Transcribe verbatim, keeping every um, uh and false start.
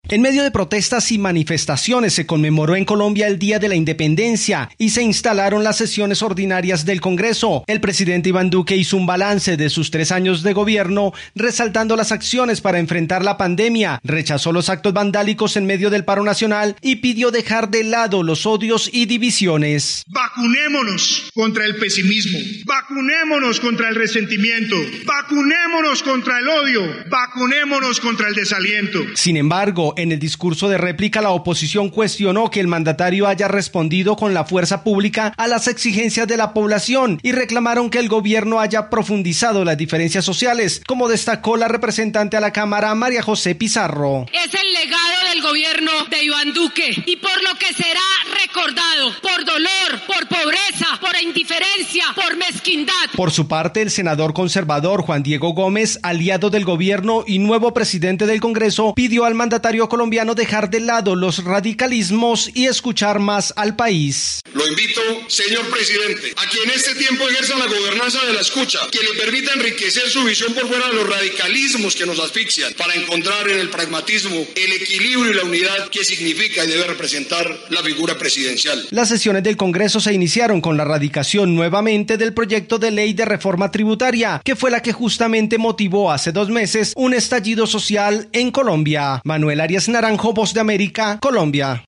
En medio de protestas y manifestaciones se conmemoró en Colombia el Día de la Independencia y se instalaron las sesiones ordinarias del Congreso. El presidente Iván Duque hizo un balance de sus tres años de gobierno, resaltando las acciones para enfrentar la pandemia, rechazó los actos vandálicos en medio del paro nacional y pidió dejar de lado los odios y divisiones. Vacunémonos contra el pesimismo, vacunémonos contra el resentimiento, vacunémonos contra el odio, vacunémonos contra el desaliento. Sin embargo, en el discurso de réplica, la oposición cuestionó que el mandatario haya respondido con la fuerza pública a las exigencias de la población y reclamaron que el gobierno haya profundizado las diferencias sociales, como destacó la representante a la Cámara, María José Pizarro. Es el legado del gobierno de Iván Duque y por lo que será recordado, por dolor, por pobreza, por indiferencia, por mezquindad. Por su parte, el senador conservador Juan Diego Gómez, aliado del gobierno y nuevo presidente del Congreso, pidió al mandatario colombiano dejar de lado los radicalismos y escuchar más al país. Lo invito, señor presidente, a que en este tiempo ejerza la gobernanza de la escucha, que le permita enriquecer su visión por fuera de los radicalismos que nos asfixian, para encontrar en el pragmatismo el equilibrio y la unidad que significa y debe representar la figura presidencial. Las sesiones del Congreso se iniciaron con la radicación nuevamente del proyecto de ley de reforma tributaria, que fue la que justamente motivó hace dos meses un estallido social en Colombia. Manuel Arias Naranjo, Voz de América, Colombia.